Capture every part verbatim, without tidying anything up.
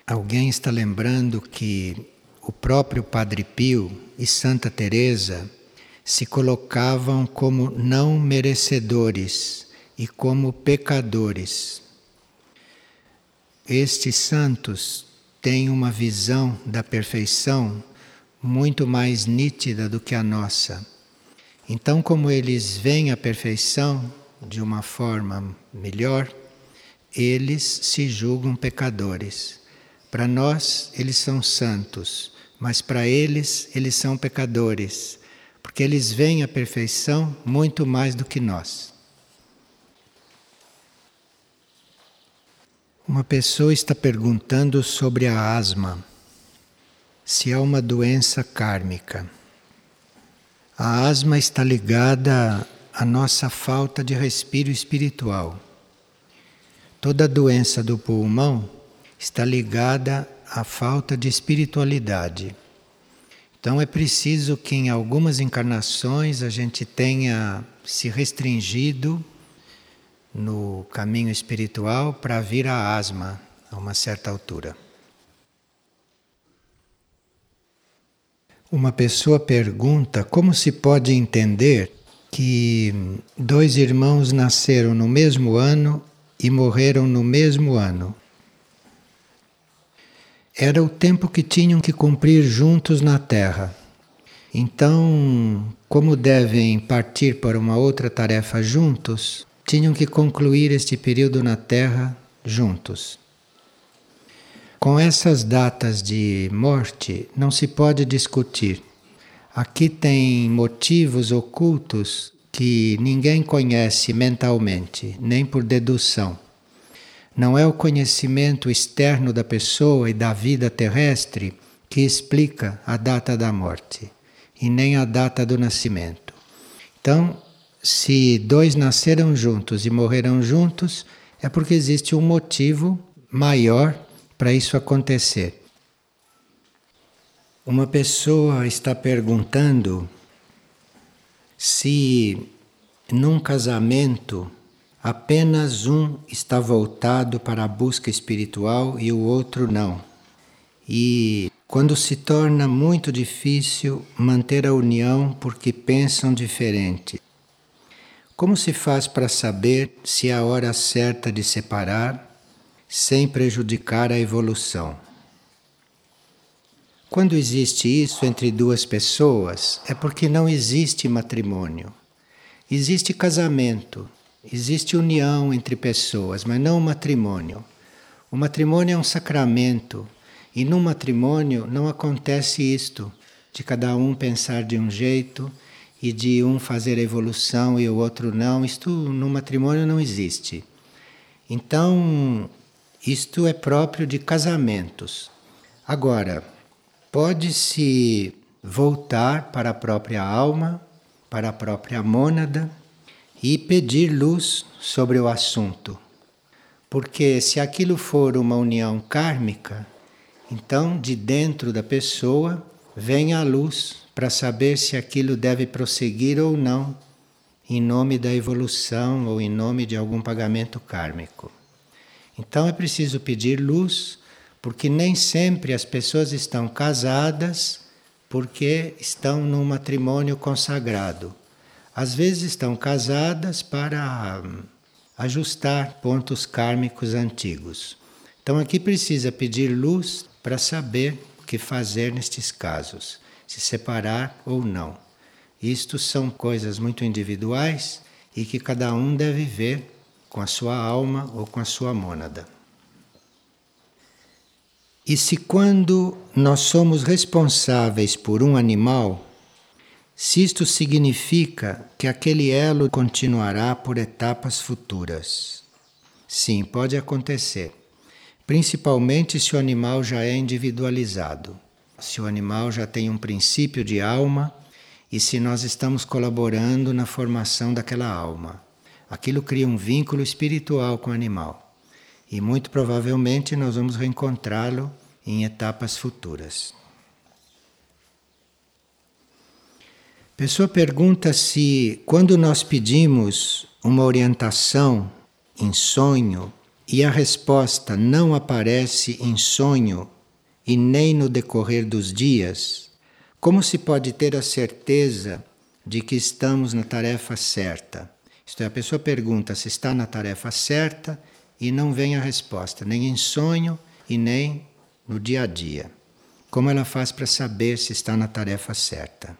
Alguém está lembrando que o próprio Padre Pio e Santa Teresa se colocavam como não merecedores e como pecadores. Estes santos têm uma visão da perfeição muito mais nítida do que a nossa. Então, como eles veem a perfeição de uma forma melhor, eles se julgam pecadores. Para nós, eles são santos, mas para eles, eles são pecadores, porque eles veem a perfeição muito mais do que nós. Uma pessoa está perguntando sobre a asma, se é uma doença kármica. A asma está ligada à nossa falta de respiro espiritual. Toda doença do pulmão está ligada à falta de espiritualidade. Então é preciso que em algumas encarnações a gente tenha se restringido no caminho espiritual para vir a asma a uma certa altura. Uma pessoa pergunta como se pode entender que dois irmãos nasceram no mesmo ano e morreram no mesmo ano. Era o tempo que tinham que cumprir juntos na Terra. Então, como devem partir para uma outra tarefa juntos, tinham que concluir este período na Terra juntos. Com essas datas de morte, não se pode discutir. Aqui tem motivos ocultos que ninguém conhece mentalmente, nem por dedução. Não é o conhecimento externo da pessoa e da vida terrestre que explica a data da morte, e nem a data do nascimento. Então, se dois nasceram juntos e morreram juntos, é porque existe um motivo maior para isso acontecer. Uma pessoa está perguntando se num casamento apenas um está voltado para a busca espiritual e o outro não. E quando se torna muito difícil manter a união porque pensam diferente. Como se faz para saber se é a hora certa de separar sem prejudicar a evolução? Quando existe isso entre duas pessoas, é porque não existe matrimônio. Existe casamento. Existe união entre pessoas, mas não o matrimônio. O matrimônio é um sacramento, e no matrimônio não acontece isto, de cada um pensar de um jeito e de um fazer a evolução e o outro não. Isto no matrimônio não existe. Então, isto é próprio de casamentos. Agora, pode-se voltar para a própria alma, para a própria mônada, e pedir luz sobre o assunto. Porque se aquilo for uma união kármica, então de dentro da pessoa vem a luz para saber se aquilo deve prosseguir ou não, em nome da evolução ou em nome de algum pagamento kármico. Então é preciso pedir luz, porque nem sempre as pessoas estão casadas porque estão num matrimônio consagrado. Às vezes estão casadas para ajustar pontos kármicos antigos. Então aqui precisa pedir luz para saber o que fazer nestes casos, se separar ou não. Isto são coisas muito individuais e que cada um deve ver com a sua alma ou com a sua mônada. E se quando nós somos responsáveis por um animal, se isto significa que aquele elo continuará por etapas futuras? Sim, pode acontecer. Principalmente se o animal já é individualizado. Se o animal já tem um princípio de alma e se nós estamos colaborando na formação daquela alma. Aquilo cria um vínculo espiritual com o animal. E muito provavelmente nós vamos reencontrá-lo em etapas futuras. A pessoa pergunta se, quando nós pedimos uma orientação em sonho e a resposta não aparece em sonho e nem no decorrer dos dias, como se pode ter a certeza de que estamos na tarefa certa? Isto é, a pessoa pergunta se está na tarefa certa e não vem a resposta, nem em sonho e nem no dia a dia. Como ela faz para saber se está na tarefa certa?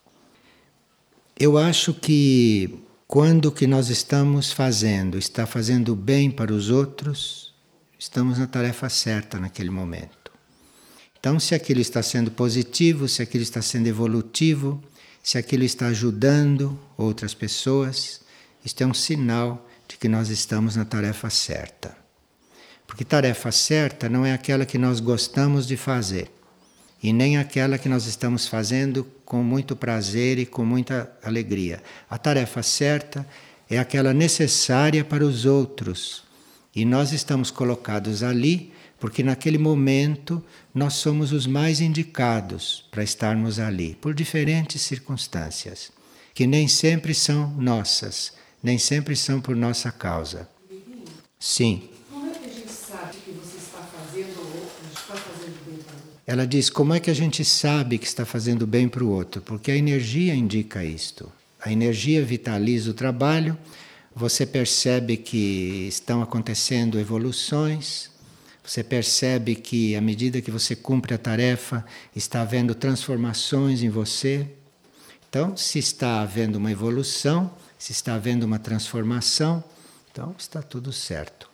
Eu acho que quando o que nós estamos fazendo está fazendo bem para os outros, estamos na tarefa certa naquele momento. Então, se aquilo está sendo positivo, se aquilo está sendo evolutivo, se aquilo está ajudando outras pessoas, isto é um sinal de que nós estamos na tarefa certa. Porque tarefa certa não é aquela que nós gostamos de fazer, e nem aquela que nós estamos fazendo com muito prazer e com muita alegria. A tarefa certa é aquela necessária para os outros. E nós estamos colocados ali porque naquele momento nós somos os mais indicados para estarmos ali, por diferentes circunstâncias, que nem sempre são nossas, nem sempre são por nossa causa. Sim. Como é que a gente sabe que você está fazendo ou está fazendo bem para o outro? Ela diz, como é que a gente sabe que está fazendo bem para o outro? Porque a energia indica isto. A energia vitaliza o trabalho, você percebe que estão acontecendo evoluções, você percebe que à medida que você cumpre a tarefa, está havendo transformações em você. Então, se está havendo uma evolução, se está havendo uma transformação, então está tudo certo.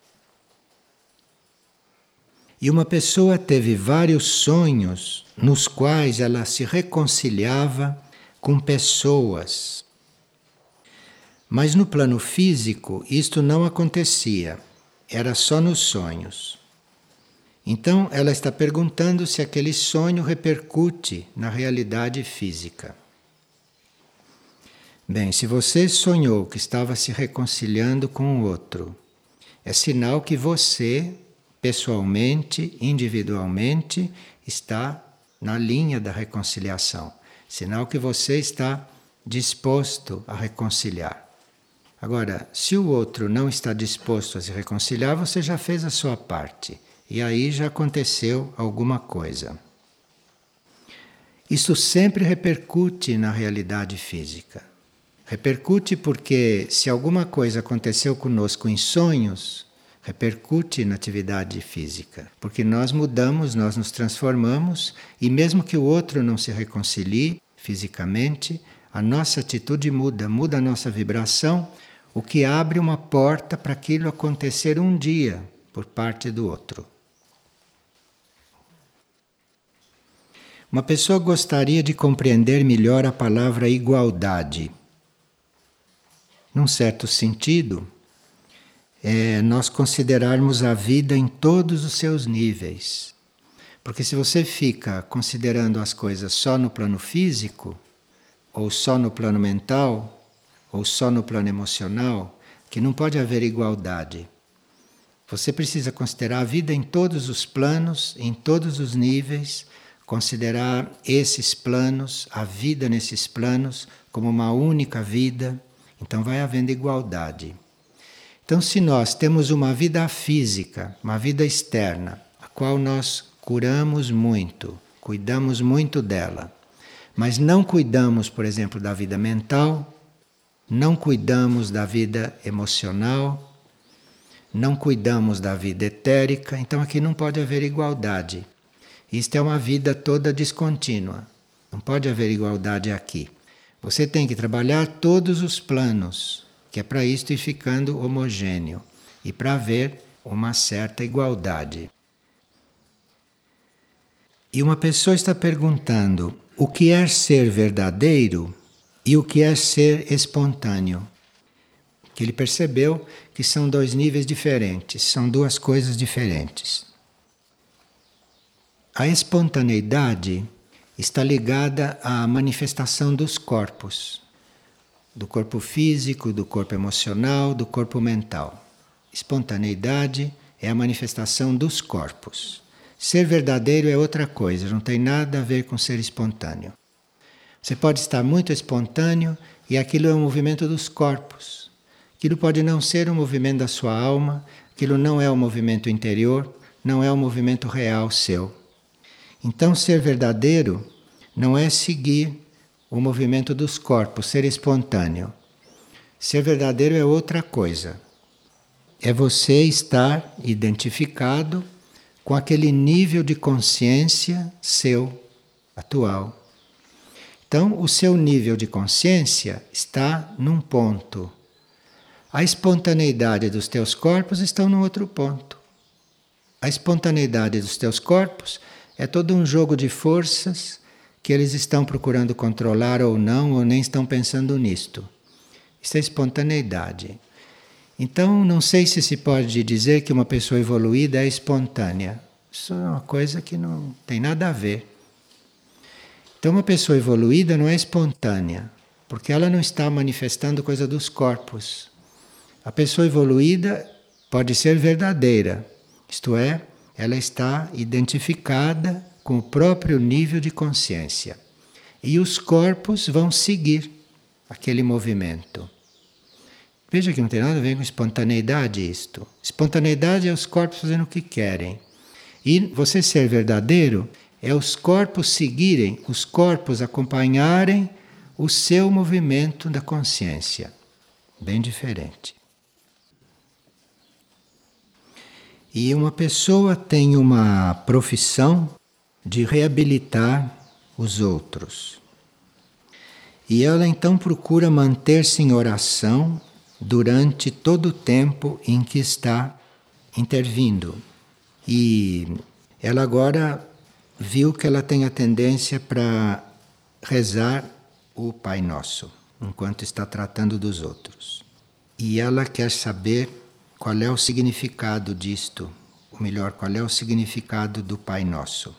E uma pessoa teve vários sonhos nos quais ela se reconciliava com pessoas. Mas no plano físico isto não acontecia, era só nos sonhos. Então ela está perguntando se aquele sonho repercute na realidade física. Bem, se você sonhou que estava se reconciliando com o outro, é sinal que você, pessoalmente, individualmente, está na linha da reconciliação. Sinal que você está disposto a reconciliar. Agora, se o outro não está disposto a se reconciliar, você já fez a sua parte. E aí já aconteceu alguma coisa. Isso sempre repercute na realidade física. Repercute porque se alguma coisa aconteceu conosco em sonhos, repercute na atividade física. Porque nós mudamos, nós nos transformamos, e mesmo que o outro não se reconcilie fisicamente, a nossa atitude muda, muda a nossa vibração, o que abre uma porta para aquilo acontecer um dia por parte do outro. Uma pessoa gostaria de compreender melhor a palavra igualdade. Num certo sentido, é nós considerarmos a vida em todos os seus níveis. Porque se você fica considerando as coisas só no plano físico, ou só no plano mental, ou só no plano emocional, que não pode haver igualdade. Você precisa considerar a vida em todos os planos, em todos os níveis, considerar esses planos, a vida nesses planos, como uma única vida. Então vai havendo igualdade. Então, se nós temos uma vida física, uma vida externa, a qual nós curamos muito, cuidamos muito dela, mas não cuidamos, por exemplo, da vida mental, não cuidamos da vida emocional, não cuidamos da vida etérica, então aqui não pode haver igualdade. Isto é uma vida toda descontínua, não pode haver igualdade aqui. Você tem que trabalhar todos os planos, que é para isto ir ficando homogêneo e para haver uma certa igualdade. E uma pessoa está perguntando o que é ser verdadeiro e o que é ser espontâneo. Que ele percebeu que são dois níveis diferentes, são duas coisas diferentes. A espontaneidade está ligada à manifestação dos corpos, do corpo físico, do corpo emocional, do corpo mental. Espontaneidade é a manifestação dos corpos. Ser verdadeiro é outra coisa, não tem nada a ver com ser espontâneo. Você pode estar muito espontâneo e aquilo é um movimento dos corpos. Aquilo pode não ser um movimento da sua alma, Aquilo não é o movimento interior, não é o movimento real seu. Então, ser verdadeiro não é seguir o movimento dos corpos, ser espontâneo. Ser verdadeiro é outra coisa. É você estar identificado com aquele nível de consciência seu, atual. Então, o seu nível de consciência está num ponto. A espontaneidade dos teus corpos está num outro ponto. A espontaneidade dos teus corpos é todo um jogo de forças que eles estão procurando controlar ou não, ou nem estão pensando nisto. Isso é espontaneidade. Então, não sei se se pode dizer que uma pessoa evoluída é espontânea. Isso é uma coisa que não tem nada a ver. Então, uma pessoa evoluída não é espontânea, porque ela não está manifestando coisa dos corpos. A pessoa evoluída pode ser verdadeira, isto é, ela está identificada com o próprio nível de consciência. E os corpos vão seguir aquele movimento. Veja que não tem nada a ver com espontaneidade isto. Espontaneidade é os corpos fazendo o que querem. E você ser verdadeiro é os corpos seguirem, os corpos acompanharem o seu movimento da consciência. Bem diferente. E uma pessoa tem uma profissão de reabilitar os outros. E ela então procura manter-se em oração durante todo o tempo em que está intervindo. E ela agora viu que ela tem a tendência para rezar o Pai Nosso, enquanto está tratando dos outros. E ela quer saber qual é o significado disto, ou melhor, qual é o significado do Pai Nosso.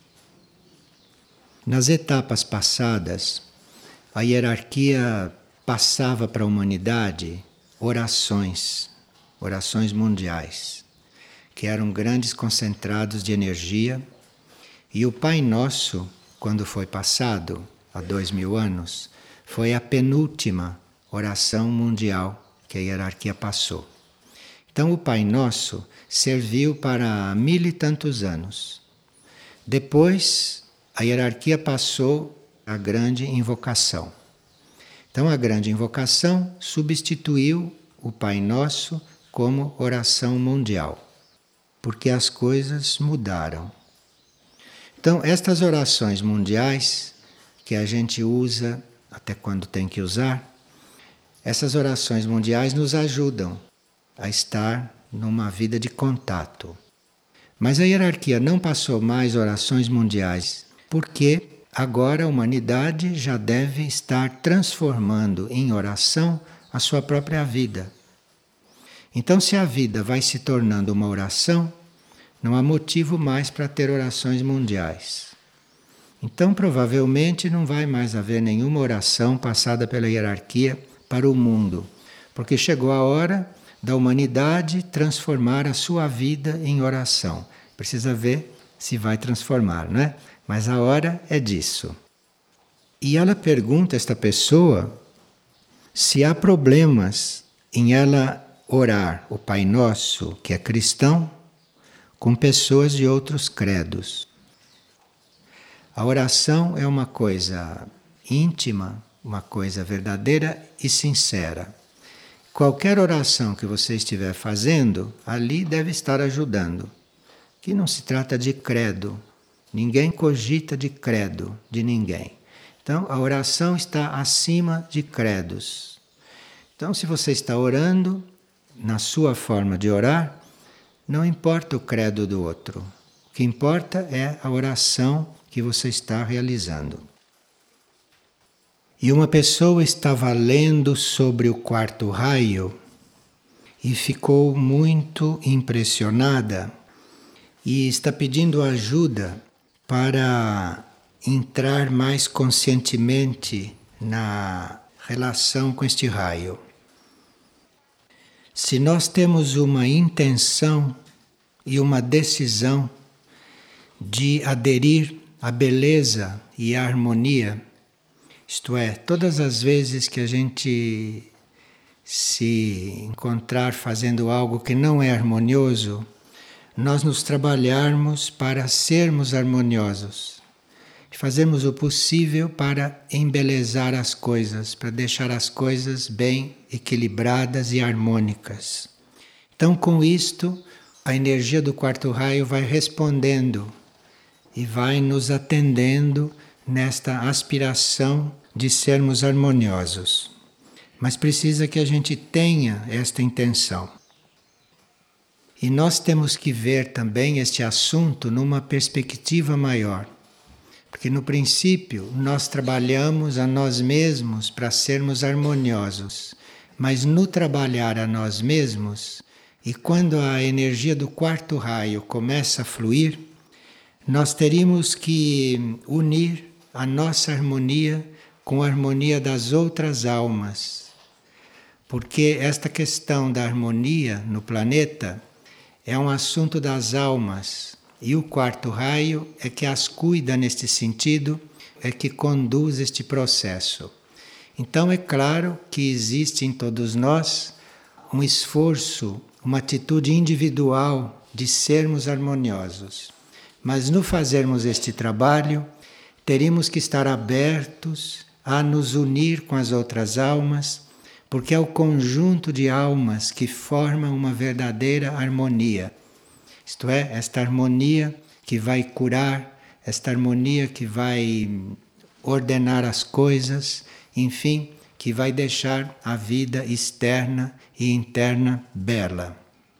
Nas etapas passadas, a hierarquia passava para a humanidade orações, orações mundiais, que eram grandes concentrados de energia, e o Pai Nosso, quando foi passado, há dois mil anos, foi a penúltima oração mundial que a hierarquia passou. Então o Pai Nosso serviu para mil e tantos anos. Depois, a hierarquia passou a grande invocação. Então a grande invocação substituiu o Pai Nosso como oração mundial, porque as coisas mudaram. Então estas orações mundiais, que a gente usa até quando tem que usar, essas orações mundiais nos ajudam a estar numa vida de contato. Mas a hierarquia não passou mais orações mundiais, porque agora a humanidade já deve estar transformando em oração a sua própria vida. Então, se a vida vai se tornando uma oração, não há motivo mais para ter orações mundiais. Então, provavelmente, não vai mais haver nenhuma oração passada pela hierarquia para o mundo, porque chegou a hora da humanidade transformar a sua vida em oração. Precisa ver se vai transformar, não é? Mas a hora é disso. E ela pergunta a esta pessoa se há problemas em ela orar o Pai Nosso, que é cristão, com pessoas de outros credos. A oração é uma coisa íntima, uma coisa verdadeira e sincera. Qualquer oração que você estiver fazendo, ali deve estar ajudando. Que não se trata de credo. Ninguém cogita de credo de ninguém. Então, a oração está acima de credos. Então, se você está orando, na sua forma de orar, não importa o credo do outro. O que importa é a oração que você está realizando. E uma pessoa estava lendo sobre o quarto raio e ficou muito impressionada e está pedindo ajuda para entrar mais conscientemente na relação com este raio. Se nós temos uma intenção e uma decisão de aderir à beleza e à harmonia, isto é, todas as vezes que a gente se encontrar fazendo algo que não é harmonioso, nós nos trabalharmos para sermos harmoniosos. Fazemos o possível para embelezar as coisas, para deixar as coisas bem equilibradas e harmônicas. Então, com isto, a energia do quarto raio vai respondendo e vai nos atendendo nesta aspiração de sermos harmoniosos. Mas precisa que a gente tenha esta intenção. E nós temos que ver também este assunto numa perspectiva maior. Porque no princípio nós trabalhamos a nós mesmos para sermos harmoniosos. Mas no trabalhar a nós mesmos, e quando a energia do quarto raio começa a fluir, nós teríamos que unir a nossa harmonia com a harmonia das outras almas. Porque esta questão da harmonia no planeta é um assunto das almas. E o quarto raio é que as cuida neste sentido, é que conduz este processo. Então é claro que existe em todos nós um esforço, uma atitude individual de sermos harmoniosos. Mas no fazermos este trabalho, teríamos que estar abertos a nos unir com as outras almas, porque é o conjunto de almas que forma uma verdadeira harmonia. Isto é, esta harmonia que vai curar, esta harmonia que vai ordenar as coisas, enfim, que vai deixar a vida externa e interna bela.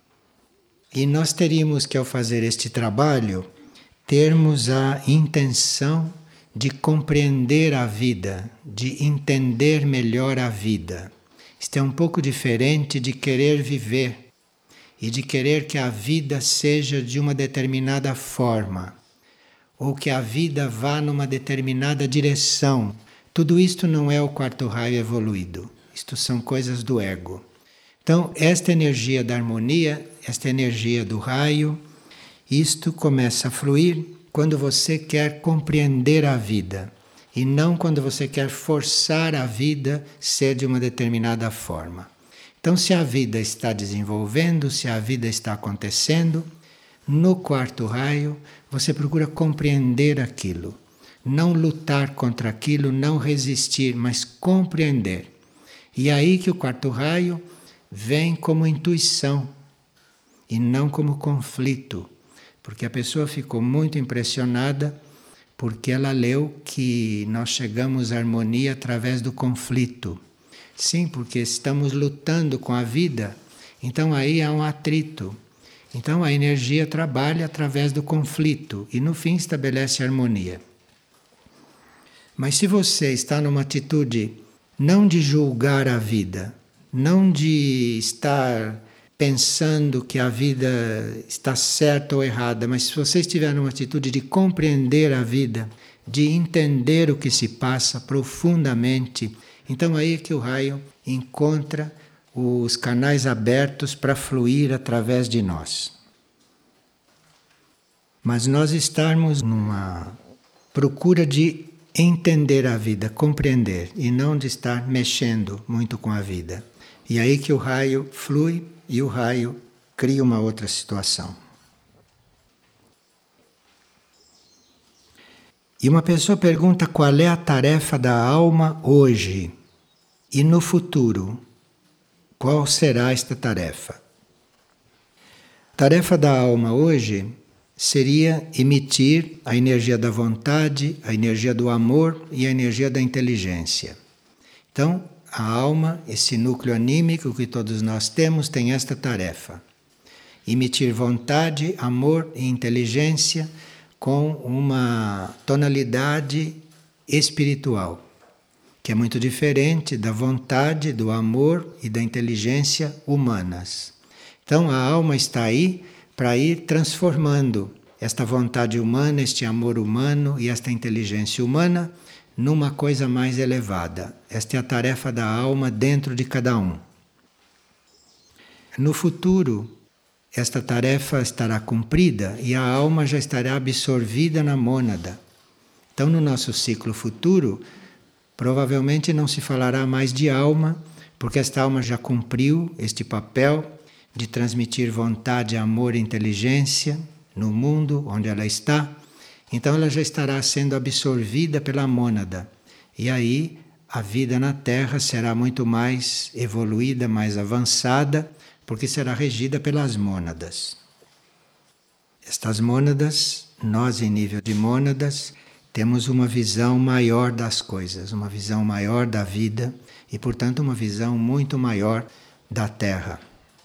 E nós teríamos que, ao fazer este trabalho, termos a intenção de compreender a vida, de entender melhor a vida. Isto é um pouco diferente de querer viver e de querer que a vida seja de uma determinada forma, ou que a vida vá numa determinada direção. Tudo isto não é o quarto raio evoluído. Isto são coisas do ego. Então, esta energia da harmonia, esta energia do raio, isto começa a fluir quando você quer compreender a vida e não quando você quer forçar a vida ser de uma determinada forma. Então, se a vida está desenvolvendo, se a vida está acontecendo, no quarto raio você procura compreender aquilo. Não lutar contra aquilo, não resistir, mas compreender. E é aí que o quarto raio vem como intuição e não como conflito. Porque a pessoa ficou muito impressionada porque ela leu que nós chegamos à harmonia através do conflito. Sim, porque estamos lutando com a vida, então aí há um atrito. Então a energia trabalha através do conflito e no fim estabelece harmonia. Mas se você está numa atitude não de julgar a vida, não de estar pensando que a vida está certa ou errada, mas se você estiver numa atitude de compreender a vida, de entender o que se passa profundamente, então aí é que o raio encontra os canais abertos para fluir através de nós. Mas nós estarmos numa procura de entender a vida, compreender, e não de estar mexendo muito com a vida. E aí que o raio flui e o raio cria uma outra situação. E uma pessoa pergunta qual é a tarefa da alma hoje e no futuro. Qual será esta tarefa? A tarefa da alma hoje seria emitir a energia da vontade, a energia do amor e a energia da inteligência. Então, a alma, esse núcleo anímico que todos nós temos, tem esta tarefa. Emitir vontade, amor e inteligência com uma tonalidade espiritual, que é muito diferente da vontade, do amor e da inteligência humanas. Então a alma está aí para ir transformando esta vontade humana, este amor humano e esta inteligência humana numa coisa mais elevada. Esta é a tarefa da alma dentro de cada um. No futuro, esta tarefa estará cumprida e a alma já estará absorvida na mônada. Então, no nosso ciclo futuro, provavelmente não se falará mais de alma, porque esta alma já cumpriu este papel de transmitir vontade, amor e inteligência no mundo onde ela está. Então ela já estará sendo absorvida pela mônada. E aí a vida na Terra será muito mais evoluída, mais avançada, porque será regida pelas mônadas. Estas mônadas, nós em nível de mônadas, temos uma visão maior das coisas, uma visão maior da vida e, portanto, uma visão muito maior da Terra.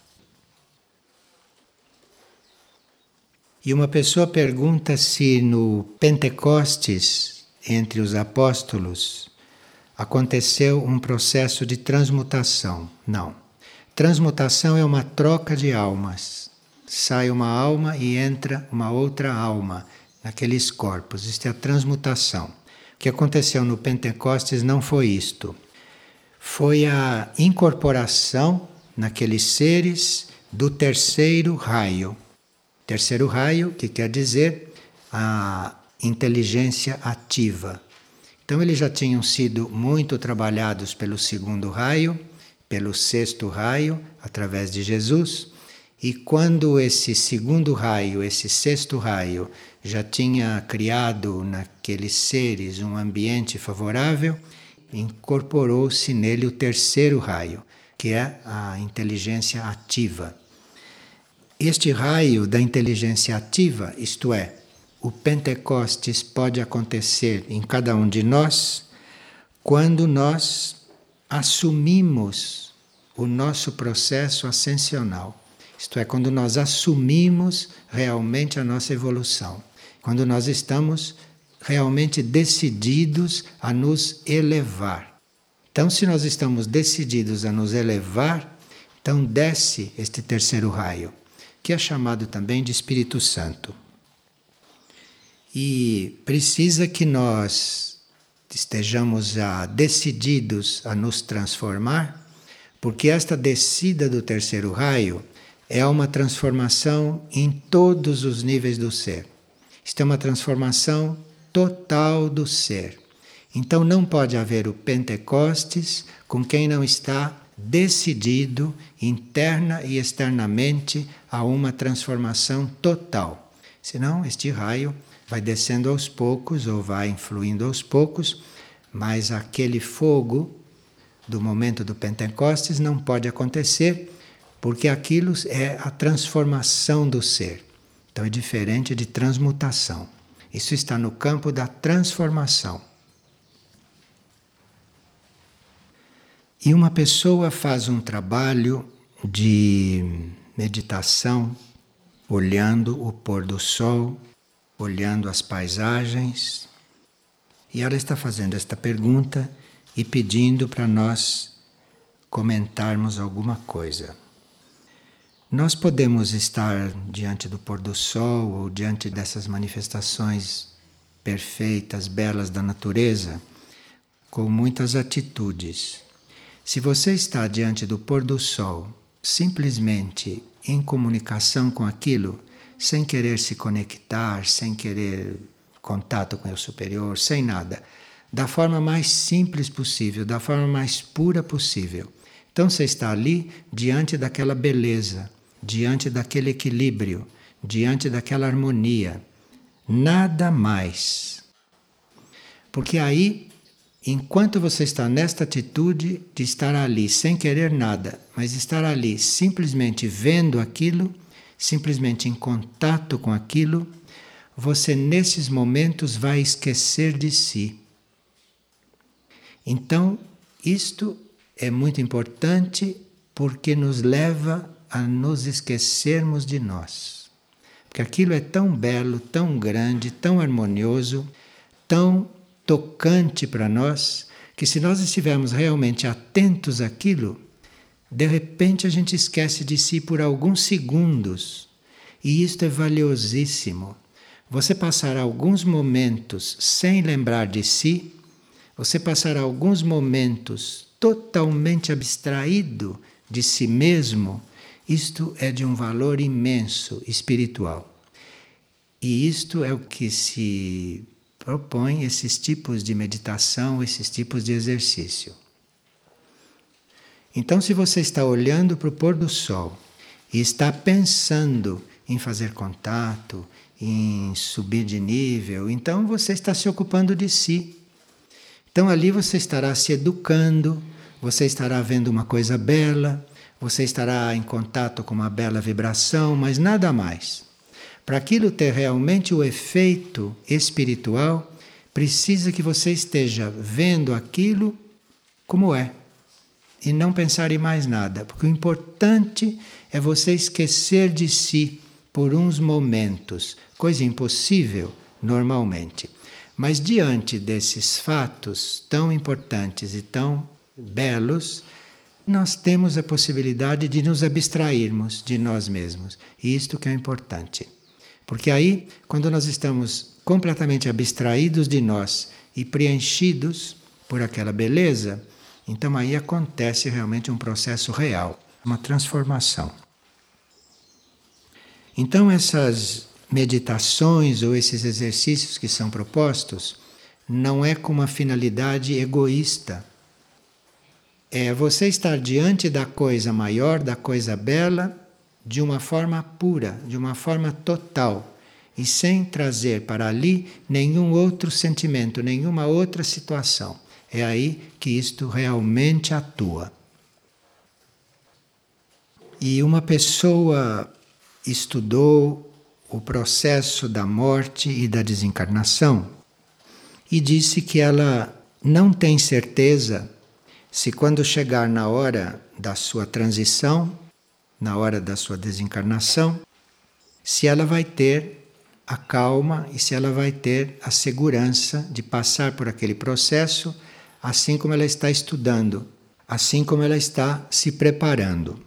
E uma pessoa pergunta se no Pentecostes, entre os apóstolos, aconteceu um processo de transmutação. Não. Transmutação é uma troca de almas. Sai uma alma e entra uma outra alma naqueles corpos. Isto é a transmutação. O que aconteceu no Pentecostes não foi isto. Foi a incorporação naqueles seres do terceiro raio. Terceiro raio, que quer dizer a inteligência ativa. Então eles já tinham sido muito trabalhados pelo segundo raio, pelo sexto raio, através de Jesus. E quando esse segundo raio, esse sexto raio, já tinha criado naqueles seres um ambiente favorável, incorporou-se nele o terceiro raio, que é a inteligência ativa. Este raio da inteligência ativa, isto é, o Pentecostes pode acontecer em cada um de nós quando nós assumimos o nosso processo ascensional. Isto é, quando nós assumimos realmente a nossa evolução. Quando nós estamos realmente decididos a nos elevar. Então, se nós estamos decididos a nos elevar, então desce este terceiro raio, que é chamado também de Espírito Santo. E precisa que nós estejamos já decididos a nos transformar, porque esta descida do terceiro raio é uma transformação em todos os níveis do ser. Isto é uma transformação total do ser. Então não pode haver o Pentecostes com quem não está decidido interna e externamente a uma transformação total. Senão este raio vai descendo aos poucos ou vai influindo aos poucos, mas aquele fogo do momento do Pentecostes não pode acontecer, porque aquilo é a transformação do ser. Então é diferente de transmutação. Isso está no campo da transformação. E uma pessoa faz um trabalho de meditação, olhando o pôr do sol, olhando as paisagens, e ela está fazendo esta pergunta e pedindo para nós comentarmos alguma coisa. Nós podemos estar diante do pôr do sol ou diante dessas manifestações perfeitas, belas da natureza, com muitas atitudes. Se você está diante do pôr do sol, simplesmente em comunicação com aquilo, sem querer se conectar, sem querer contato com o superior, sem nada, da forma mais simples possível, da forma mais pura possível. Então você está ali diante daquela beleza, diante daquele equilíbrio, diante daquela harmonia. Nada mais. Porque aí, enquanto você está nesta atitude de estar ali sem querer nada, mas estar ali simplesmente vendo aquilo, simplesmente em contato com aquilo, você nesses momentos vai esquecer de si. Então, isto é muito importante porque nos leva a nos esquecermos de nós. Porque aquilo é tão belo, tão grande, tão harmonioso, tão tocante para nós, que se nós estivermos realmente atentos àquilo, de repente a gente esquece de si por alguns segundos. E isto é valiosíssimo. Você passar alguns momentos sem lembrar de si, você passar alguns momentos totalmente abstraído de si mesmo, isto é de um valor imenso espiritual. E isto é o que se propõe esses tipos de meditação, esses tipos de exercício. Então, se você está olhando para o pôr do sol e está pensando em fazer contato, em subir de nível, então você está se ocupando de si. Então ali você estará se educando, você estará vendo uma coisa bela, você estará em contato com uma bela vibração, mas nada mais. Para aquilo ter realmente o efeito espiritual, precisa que você esteja vendo aquilo como é e não pensar em mais nada, porque o importante é você esquecer de si por uns momentos, coisa impossível normalmente. Mas diante desses fatos tão importantes e tão belos, nós temos a possibilidade de nos abstrairmos de nós mesmos. E isto que é importante. Porque aí, quando nós estamos completamente abstraídos de nós e preenchidos por aquela beleza, então aí acontece realmente um processo real, uma transformação. Então essas meditações ou esses exercícios que são propostos não é com uma finalidade egoísta. É você estar diante da coisa maior, da coisa bela, de uma forma pura, de uma forma total, e sem trazer para ali nenhum outro sentimento, nenhuma outra situação. É aí que isto realmente atua. E uma pessoa estudou o processo da morte e da desencarnação e disse que ela não tem certeza se quando chegar na hora da sua transição, na hora da sua desencarnação, se ela vai ter a calma e se ela vai ter a segurança de passar por aquele processo assim como ela está estudando, assim como ela está se preparando.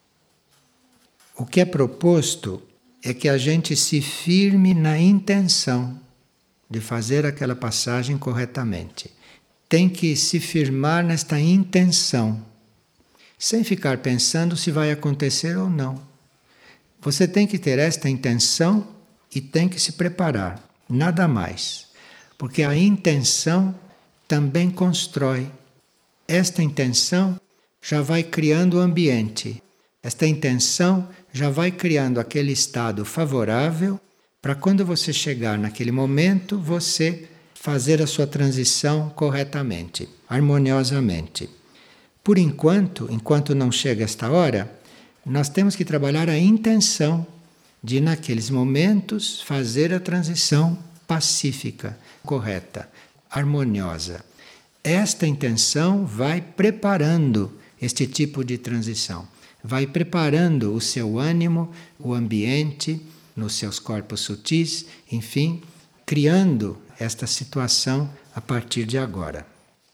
O que é proposto é que a gente se firme na intenção de fazer aquela passagem corretamente. Tem que se firmar nesta intenção, sem ficar pensando se vai acontecer ou não. Você tem que ter esta intenção e tem que se preparar, nada mais. Porque a intenção também constrói. Esta intenção já vai criando o ambiente. Esta intenção já vai criando aquele estado favorável para quando você chegar naquele momento, você fazer a sua transição corretamente, harmoniosamente. Por enquanto, enquanto não chega esta hora, nós temos que trabalhar a intenção de, naqueles momentos, fazer a transição pacífica, correta, harmoniosa. Esta intenção vai preparando este tipo de transição. Vai preparando o seu ânimo, o ambiente, nos seus corpos sutis, enfim, criando esta situação a partir de agora.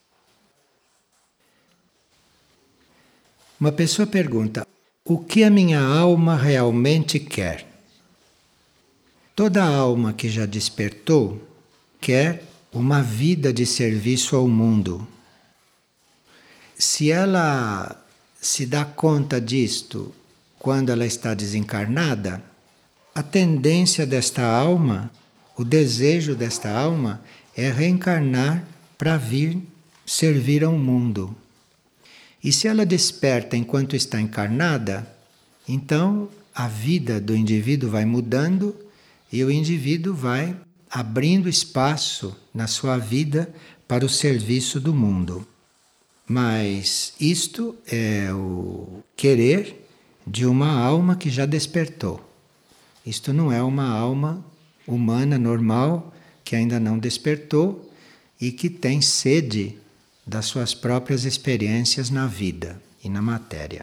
Uma pessoa pergunta: o que a minha alma realmente quer? Toda alma que já despertou quer uma vida de serviço ao mundo. Se ela se dá conta disto quando ela está desencarnada, a tendência desta alma, o desejo desta alma é reencarnar para vir servir ao mundo. E se ela desperta enquanto está encarnada, então a vida do indivíduo vai mudando e o indivíduo vai abrindo espaço na sua vida para o serviço do mundo. Mas isto é o querer de uma alma que já despertou. Isto não é uma alma humana normal que ainda não despertou e que tem sede das suas próprias experiências na vida e na matéria.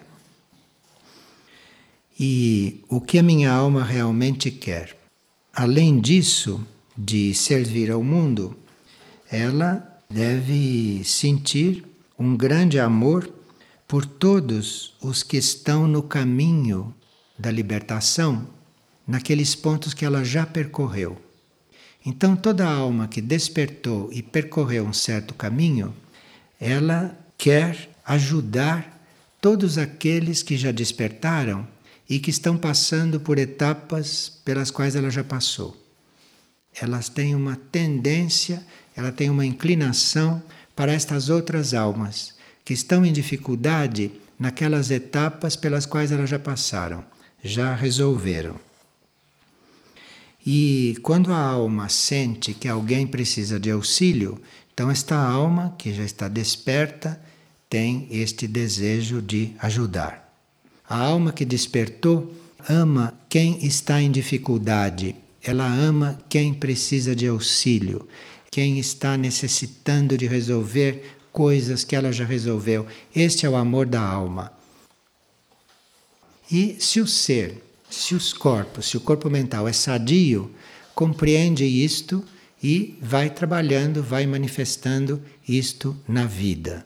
E o que a minha alma realmente quer? Além disso, de servir ao mundo, ela deve sentir um grande amor por todos os que estão no caminho da libertação, naqueles pontos que ela já percorreu. Então, toda alma que despertou e percorreu um certo caminho, ela quer ajudar todos aqueles que já despertaram e que estão passando por etapas pelas quais ela já passou. Elas têm uma tendência, ela tem uma inclinação para estas outras almas que estão em dificuldade naquelas etapas pelas quais elas já passaram, já resolveram. E quando a alma sente que alguém precisa de auxílio, então esta alma, que já está desperta, tem este desejo de ajudar. A alma que despertou ama quem está em dificuldade, ela ama quem precisa de auxílio, quem está necessitando de resolver coisas que ela já resolveu. Este é o amor da alma. E se o ser, se os corpos, se o corpo mental é sadio, compreende isto e vai trabalhando, vai manifestando isto na vida.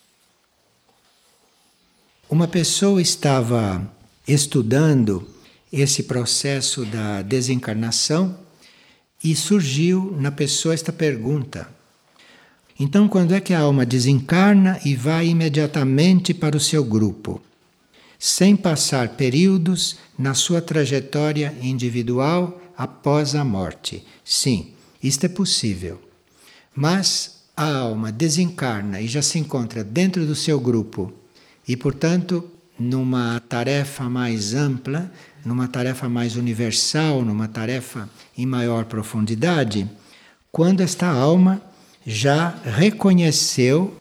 Uma pessoa estava estudando esse processo da desencarnação e surgiu na pessoa esta pergunta. Então, quando é que a alma desencarna e vai imediatamente para o seu grupo, sem passar períodos na sua trajetória individual após a morte? Sim, isto é possível. Mas a alma desencarna e já se encontra dentro do seu grupo e, portanto, numa tarefa mais ampla, numa tarefa mais universal, numa tarefa em maior profundidade, quando esta alma já reconheceu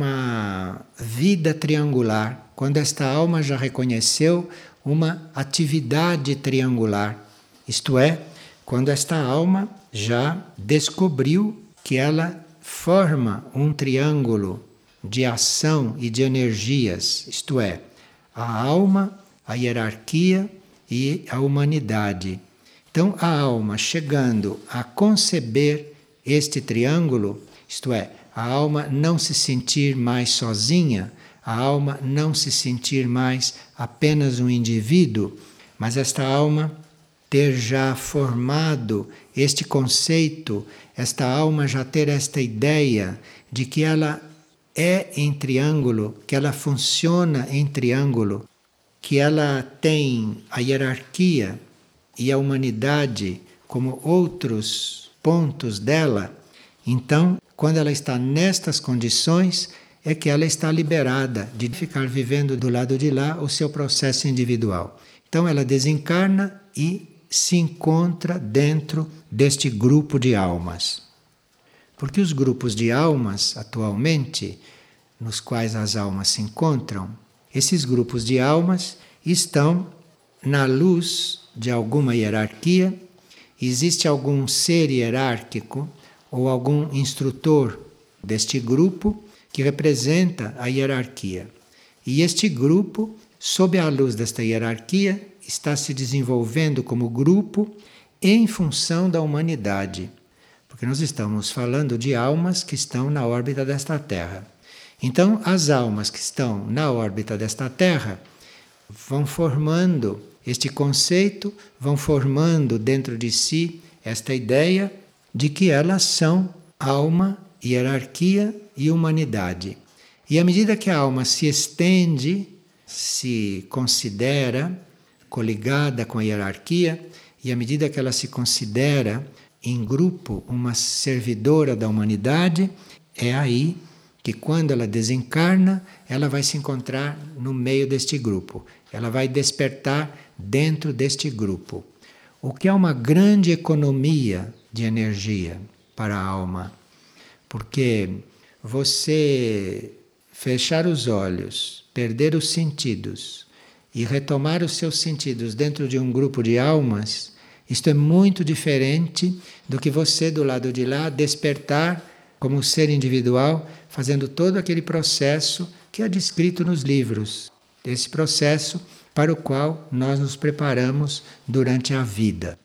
uma vida triangular, quando esta alma já reconheceu uma atividade triangular, isto é, quando esta alma já descobriu que ela forma um triângulo de ação e de energias, isto é, a alma, a hierarquia e a humanidade. Então, a alma chegando a conceber este triângulo, isto é, a alma não se sentir mais sozinha, a alma não se sentir mais apenas um indivíduo, mas esta alma ter já formado este conceito, esta alma já ter esta ideia de que ela é em triângulo, que ela funciona em triângulo, que ela tem a hierarquia e a humanidade como outros pontos dela. Então, quando ela está nestas condições, é que ela está liberada de ficar vivendo do lado de lá o seu processo individual. Então, ela desencarna e se encontra dentro deste grupo de almas. Porque os grupos de almas, atualmente, nos quais as almas se encontram, esses grupos de almas estão na luz de alguma hierarquia, existe algum ser hierárquico ou algum instrutor deste grupo que representa a hierarquia. E este grupo, sob a luz desta hierarquia, está se desenvolvendo como grupo em função da humanidade. Porque nós estamos falando de almas que estão na órbita desta Terra. Então, as almas que estão na órbita desta Terra vão formando este conceito, vão formando dentro de si esta ideia de que elas são alma, hierarquia e humanidade. E à medida que a alma se estende, se considera coligada com a hierarquia, e à medida que ela se considera em grupo uma servidora da humanidade, é aí que quando ela desencarna, ela vai se encontrar no meio deste grupo. Ela vai despertar dentro deste grupo. O que é uma grande economia de energia para a alma. Porque você fechar os olhos, perder os sentidos e retomar os seus sentidos dentro de um grupo de almas, isto é muito diferente do que você do lado de lá despertar como ser individual, fazendo todo aquele processo que é descrito nos livros. Esse processo para o qual nós nos preparamos durante a vida.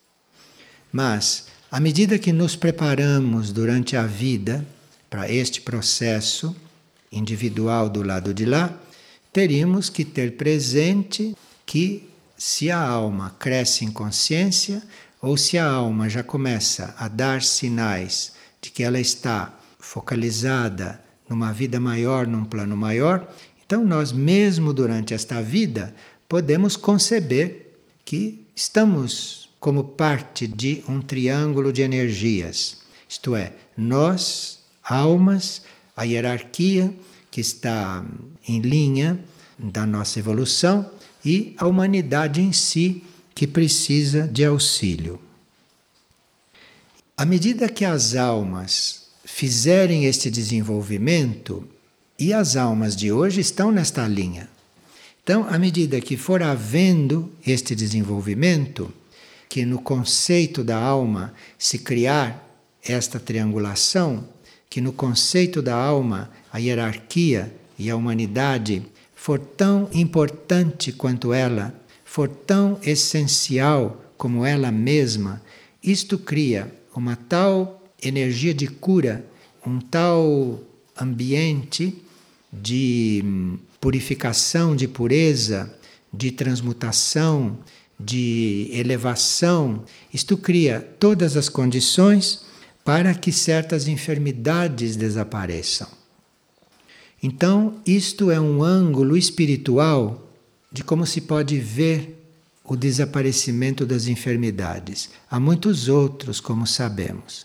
Mas, à medida que nos preparamos durante a vida para este processo individual do lado de lá, teríamos que ter presente que se a alma cresce em consciência ou se a alma já começa a dar sinais de que ela está focalizada numa vida maior, num plano maior, então nós mesmo durante esta vida podemos conceber que estamos como parte de um triângulo de energias. Isto é, nós, almas, a hierarquia que está em linha da nossa evolução e a humanidade em si que precisa de auxílio. À medida que as almas fizerem este desenvolvimento, e as almas de hoje estão nesta linha. Então, à medida que for havendo este desenvolvimento, que no conceito da alma se criar esta triangulação, que no conceito da alma a hierarquia e a humanidade for tão importante quanto ela, for tão essencial como ela mesma, isto cria uma tal energia de cura, um tal ambiente de purificação, de pureza, de transmutação, de elevação. Isto cria todas as condições para que certas enfermidades desapareçam. Então, isto é um ângulo espiritual de como se pode ver o desaparecimento das enfermidades. Há muitos outros, como sabemos,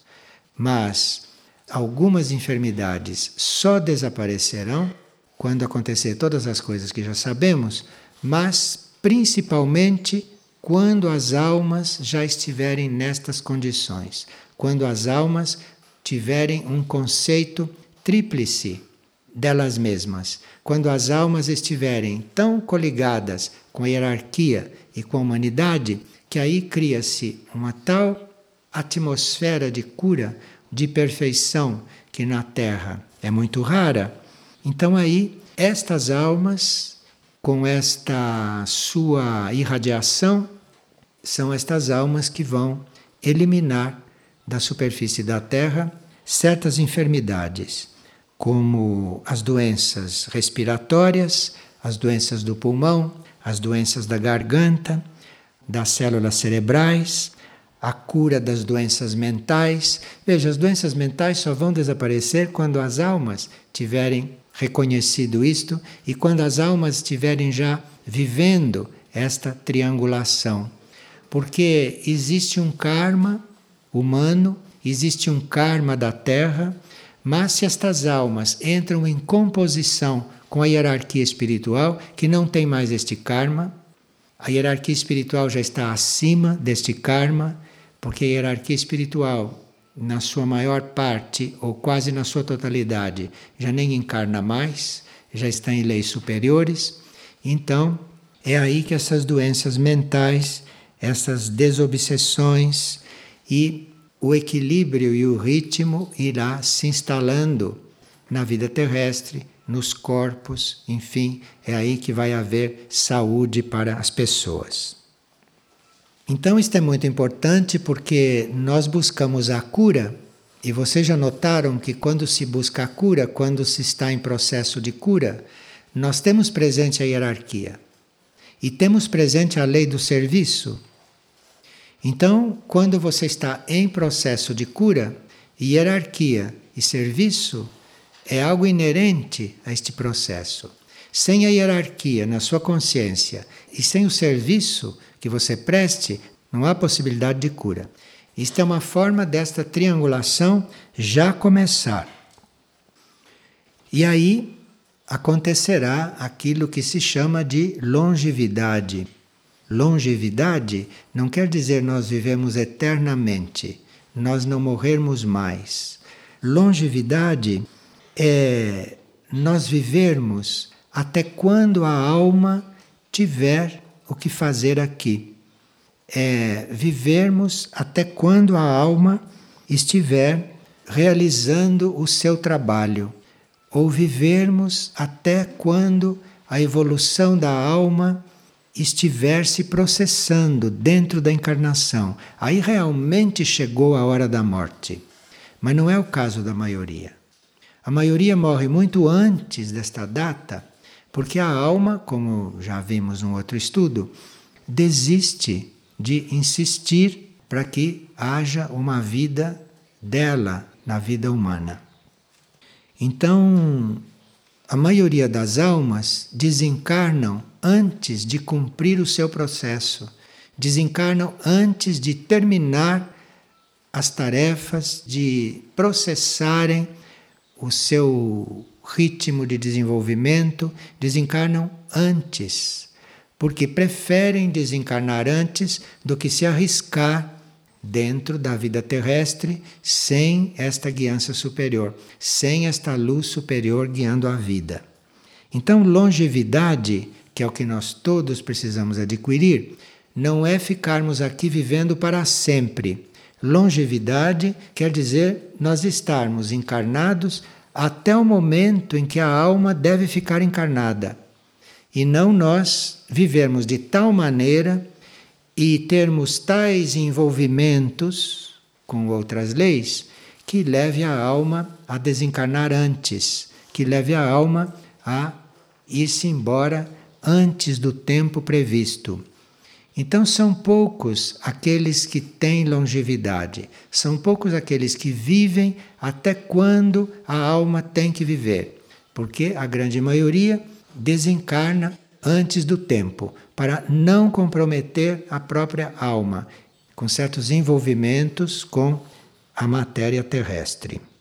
mas algumas enfermidades só desaparecerão quando acontecer todas as coisas que já sabemos, mas principalmente quando as almas já estiverem nestas condições, quando as almas tiverem um conceito tríplice delas mesmas, quando as almas estiverem tão coligadas com a hierarquia e com a humanidade, que aí cria-se uma tal atmosfera de cura, de perfeição, que na Terra é muito rara. Então aí, estas almas, com esta sua irradiação, são estas almas que vão eliminar da superfície da Terra certas enfermidades, como as doenças respiratórias, as doenças do pulmão, as doenças da garganta, das células cerebrais, a cura das doenças mentais. Veja, as doenças mentais só vão desaparecer quando as almas tiverem reconhecido isto e quando as almas estiverem já vivendo esta triangulação. Porque existe um karma humano, existe um karma da Terra, mas se estas almas entram em composição com a hierarquia espiritual, que não tem mais este karma, a hierarquia espiritual já está acima deste karma, porque a hierarquia espiritual, na sua maior parte, ou quase na sua totalidade, já nem encarna mais, já está em leis superiores. Então, é aí que essas doenças mentais, essas desobsessões e o equilíbrio e o ritmo irá se instalando na vida terrestre, nos corpos, enfim, é aí que vai haver saúde para as pessoas. Então isto é muito importante porque nós buscamos a cura, e vocês já notaram que quando se busca a cura, quando se está em processo de cura, nós temos presente a hierarquia e temos presente a lei do serviço. Então, quando você está em processo de cura, hierarquia e serviço é algo inerente a este processo. Sem a hierarquia na sua consciência e sem o serviço que você preste, não há possibilidade de cura. Isto é uma forma desta triangulação já começar. E aí acontecerá aquilo que se chama de longevidade. Longevidade não quer dizer nós vivemos eternamente, nós não morrermos mais. Longevidade é nós vivermos até quando a alma tiver o que fazer aqui. É vivermos até quando a alma estiver realizando o seu trabalho, ou vivermos até quando a evolução da alma estiver se processando dentro da encarnação. Aí realmente chegou a hora da morte. Mas não é o caso da maioria. A maioria morre muito antes desta data, porque a alma, como já vimos num outro estudo, desiste de insistir para que haja uma vida dela na vida humana. Então, a maioria das almas desencarnam antes de cumprir o seu processo, desencarnam antes de terminar as tarefas de processarem o seu ritmo de desenvolvimento, desencarnam antes, porque preferem desencarnar antes do que se arriscar dentro da vida terrestre sem esta guiança superior, sem esta luz superior guiando a vida. Então, longevidade, que é o que nós todos precisamos adquirir, não é ficarmos aqui vivendo para sempre. Longevidade quer dizer nós estarmos encarnados até o momento em que a alma deve ficar encarnada. E não nós vivermos de tal maneira e termos tais envolvimentos com outras leis que leve a alma a desencarnar antes, que leve a alma a ir-se embora antes do tempo previsto. Então são poucos aqueles que têm longevidade, são poucos aqueles que vivem até quando a alma tem que viver, porque a grande maioria desencarna antes do tempo, para não comprometer a própria alma com certos envolvimentos com a matéria terrestre.